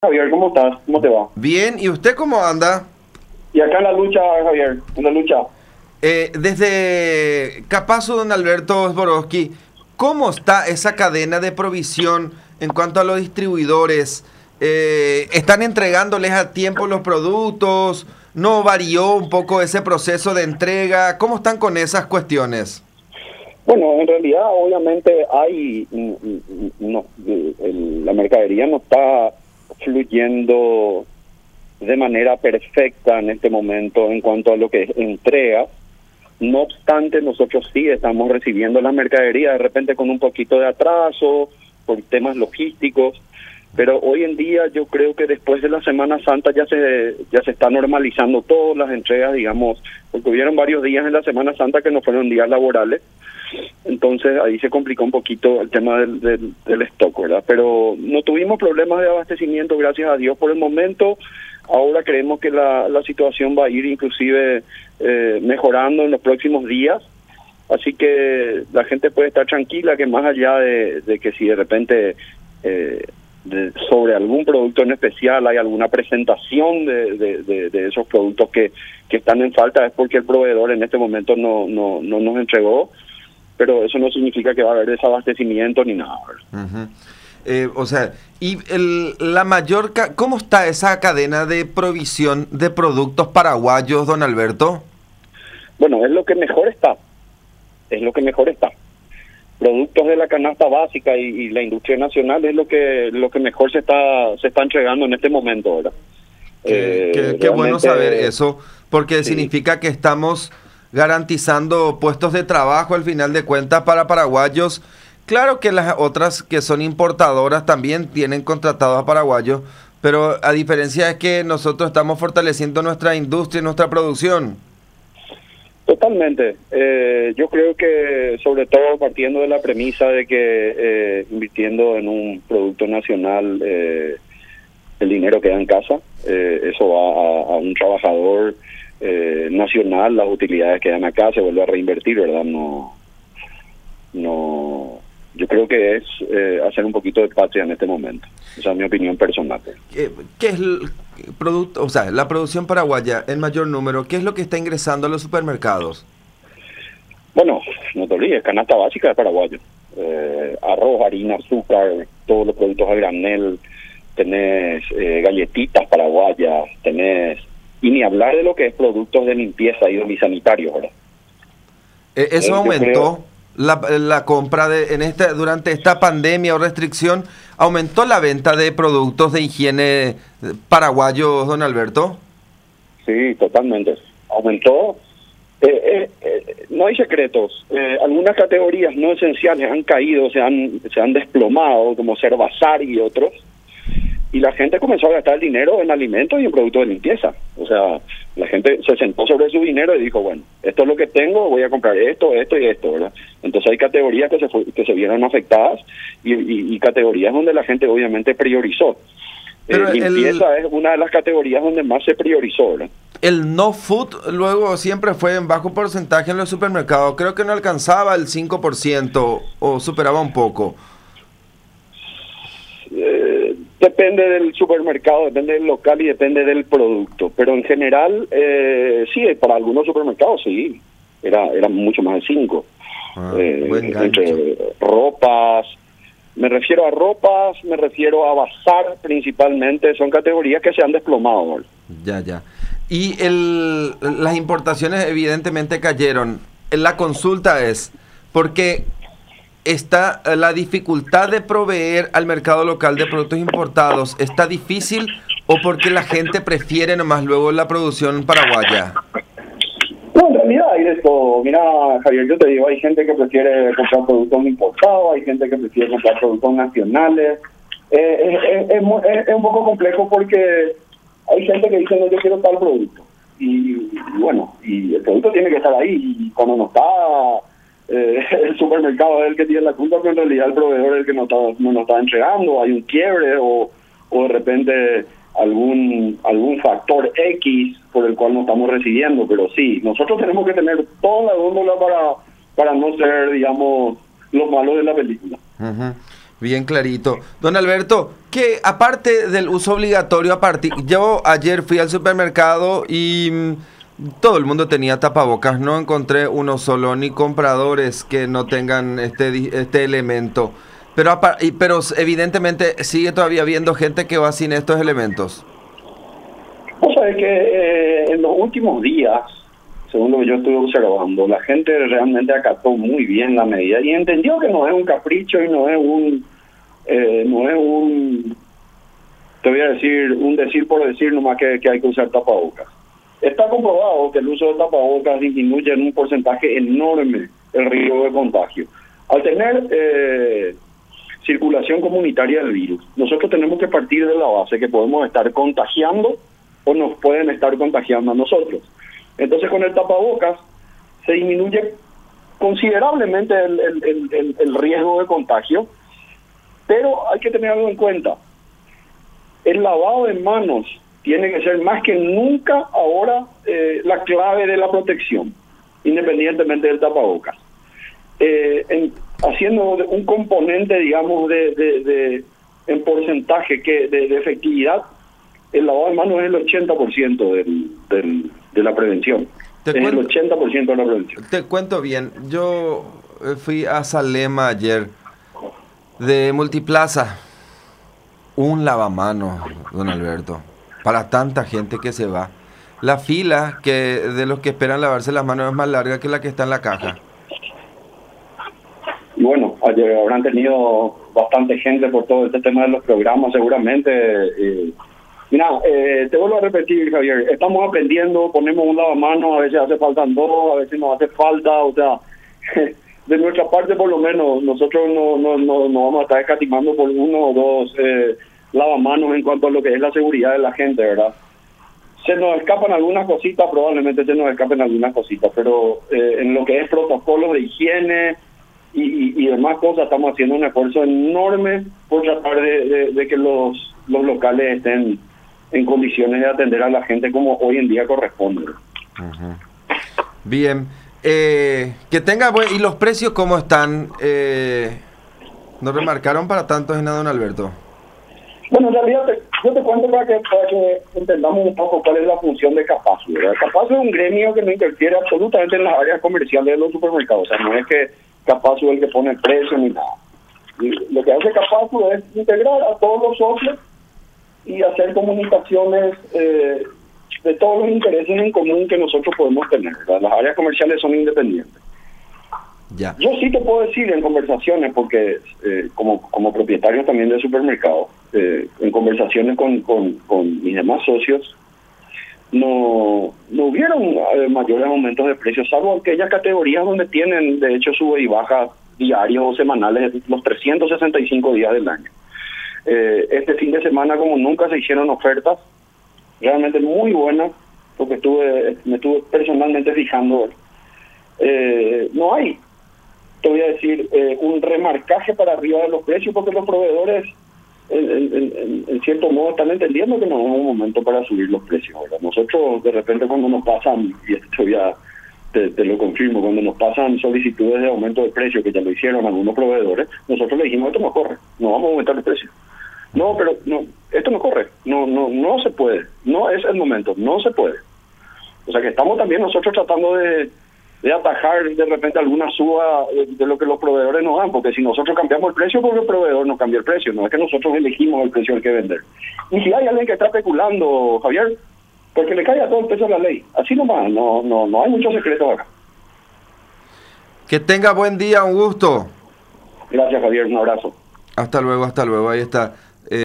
Javier, ¿cómo estás? ¿Cómo te va? Bien, ¿y usted cómo anda? Y acá en la lucha, Javier, en la lucha. Desde Capazo, don Alberto Zborowski, ¿cómo está esa cadena de provisión en cuanto a los distribuidores? ¿Están entregándoles a tiempo los productos? ¿No varió un poco ese proceso de entrega? ¿Cómo están con esas cuestiones? Bueno, en realidad, obviamente, la mercadería no está fluyendo de manera perfecta en este momento en cuanto a lo que es entrega. No obstante, nosotros sí estamos recibiendo la mercadería de repente con un poquito de atraso por temas logísticos, pero hoy en día yo creo que después de la Semana Santa ya se está normalizando todas las entregas, digamos, porque hubieron varios días en la Semana Santa que no fueron días laborales, entonces ahí se complicó un poquito el tema del stock, ¿verdad? Pero no tuvimos problemas de abastecimiento, gracias a Dios, por el momento. Ahora creemos que la situación va a ir inclusive mejorando en los próximos días, así que la gente puede estar tranquila que más allá de que si de repente sobre algún producto en especial hay alguna presentación de esos productos que están en falta, es porque el proveedor en este momento no nos entregó, pero eso no significa que va a haber desabastecimiento ni nada, ¿verdad? Ujú. O sea, y ¿cómo está esa cadena de provisión de productos paraguayos, don Alberto? Bueno, es lo que mejor está. Productos de la canasta básica y la industria nacional es lo que mejor se está entregando en este momento, ¿verdad? Qué bueno saber eso, porque Sí, significa que estamos garantizando puestos de trabajo al final de cuentas para paraguayos. Claro que las otras que son importadoras también tienen contratados a paraguayos, pero a diferencia es que nosotros estamos fortaleciendo nuestra industria y nuestra producción. totalmente. Yo creo que sobre todo partiendo de la premisa de que invirtiendo en un producto nacional, el dinero queda en casa, eso va a un trabajador nacional, las utilidades quedan acá, se vuelve a reinvertir, ¿verdad? No, yo creo que es hacer un poquito de patria en este momento. Esa es mi opinión personal. ¿Qué es el producto, o sea, la producción paraguaya en mayor número? ¿Qué es lo que está ingresando a los supermercados? Bueno, no te olvides, canasta básica de paraguayo. Arroz, harina, azúcar, todos los productos a granel, tenés galletitas paraguayas, y ni hablar de lo que es productos de limpieza y sanitarios, ¿verdad? Eso Yo creo, aumentó la compra durante esta pandemia o restricción, aumentó la venta de productos de higiene paraguayos, don Alberto. sí, totalmente. Aumentó. No hay secretos. Algunas categorías no esenciales han caído, se han desplomado, como ser bazar y otros. Y la gente comenzó a gastar dinero en alimentos y en productos de limpieza. O sea, la gente se sentó sobre su dinero y dijo, bueno, esto es lo que tengo, voy a comprar esto, esto y esto, ¿verdad? Entonces hay categorías que se vieron afectadas y categorías donde la gente obviamente priorizó. Pero Limpieza es una de las categorías donde más se priorizó, ¿verdad? el no food luego siempre fue en bajo porcentaje en los supermercados. Creo que no alcanzaba el 5% o superaba un poco. Depende del supermercado, depende del local y depende del producto, pero en general sí, para algunos supermercados sí, era mucho más de 5. Buen gancho. Entre ropas, me refiero a bazar principalmente, son categorías que se han desplomado, ¿no? Ya, ya. Y las importaciones evidentemente cayeron. La consulta es, porque está la dificultad de proveer al mercado local de productos importados, ¿está difícil o porque la gente prefiere nomás luego la producción paraguaya? No, en realidad hay de todo. Mira, Javier, yo te digo, hay gente que prefiere comprar productos importados, hay gente que prefiere comprar productos nacionales. Es un poco complejo porque hay gente que dice, no, yo quiero tal producto. Y bueno, y el producto tiene que estar ahí. Y cuando no está, el supermercado es el que tiene la culpa, pero en realidad el proveedor es el que no nos está entregando. Hay un quiebre o de repente algún factor X por el cual no estamos recibiendo, pero sí, nosotros tenemos que tener toda la góndola para no ser, digamos, los malos de la película. Ujú. Bien clarito. Don Alberto, que aparte del uso obligatorio, yo ayer fui al supermercado y todo el mundo tenía tapabocas. No encontré uno solo, ni compradores que no tengan este elemento. Pero evidentemente sigue todavía habiendo gente que va sin estos elementos. O sea, es que en los últimos días, según lo que yo estuve observando, la gente realmente acató muy bien la medida y entendió que no es un capricho y no es un, te voy a decir, un decir por decir nomás que hay que usar tapabocas. Está comprobado que el uso de tapabocas disminuye en un porcentaje enorme el riesgo de contagio. Al tener circulación comunitaria del virus, nosotros tenemos que partir de la base que podemos estar contagiando o nos pueden estar contagiando a nosotros. Entonces con el tapabocas se disminuye considerablemente el riesgo de contagio, pero hay que tener algo en cuenta. El lavado de manos tiene que ser más que nunca ahora la clave de la protección, independientemente del tapabocas. Haciendo un componente, digamos, en porcentaje de efectividad, el lavado de manos es el 80% de la prevención. Es el 80% de la prevención. Te cuento bien. Yo fui a Salema ayer de Multiplaza. Un lavamanos, don Alberto, para tanta gente que se va. La fila de los que esperan lavarse las manos es más larga que la que está en la caja. Y bueno, ayer habrán tenido bastante gente por todo este tema de los programas, seguramente. Mira, te vuelvo a repetir, Javier, estamos aprendiendo, ponemos un lavamanos, a veces hace falta dos, a veces nos hace falta, o sea, de nuestra parte por lo menos, nosotros no vamos a estar escatimando por uno o dos lavamanos en cuanto a lo que es la seguridad de la gente, ¿verdad? Se nos escapan algunas cositas, probablemente se nos escapen algunas cositas, pero en lo que es protocolos de higiene y demás cosas, estamos haciendo un esfuerzo enorme por tratar de que los locales estén en condiciones de atender a la gente como hoy en día corresponde. Uh-huh. Bien. Que tenga ¿y los precios cómo están? ¿No remarcaron para tanto en nada, don Alberto? Bueno, en realidad yo te cuento para que entendamos un poco cuál es la función de Capasu, ¿verdad? Capasu es un gremio que no interfiere absolutamente en las áreas comerciales de los supermercados. O sea, no es que Capasu es el que pone el precio ni nada. Y lo que hace Capasu es integrar a todos los socios y hacer comunicaciones de todos los intereses en común que nosotros podemos tener, ¿verdad? Las áreas comerciales son independientes. Ya. Yo sí te puedo decir en conversaciones, porque como propietario también de supermercado, en conversaciones con mis demás socios, no hubieron mayores aumentos de precios, salvo aquellas categorías donde tienen, de hecho, sube y baja diarios o semanales los 365 días del año. Este fin de semana, como nunca, se hicieron ofertas realmente muy buenas, porque me estuve personalmente fijando. No hay, te voy a decir, un remarcaje para arriba de los precios, porque los proveedores en cierto modo están entendiendo que no es un momento para subir los precios, ¿verdad? Nosotros de repente cuando nos pasan, y esto ya te lo confirmo, cuando nos pasan solicitudes de aumento de precio, que ya lo hicieron algunos proveedores, nosotros le dijimos, esto no corre, no vamos a aumentar el precio. No, pero no, esto no corre, no se puede, no es el momento, no se puede. O sea que estamos también nosotros tratando de atajar de repente alguna suba de lo que los proveedores nos dan, porque si nosotros cambiamos el precio, porque el proveedor no cambia el precio, no es que nosotros elegimos el precio al que vender. Y si hay alguien que está especulando, Javier, porque le cae a todo el peso de la ley, así nomás, no hay muchos secretos acá. Que tenga buen día, un gusto. Gracias, Javier, un abrazo. Hasta luego, ahí está.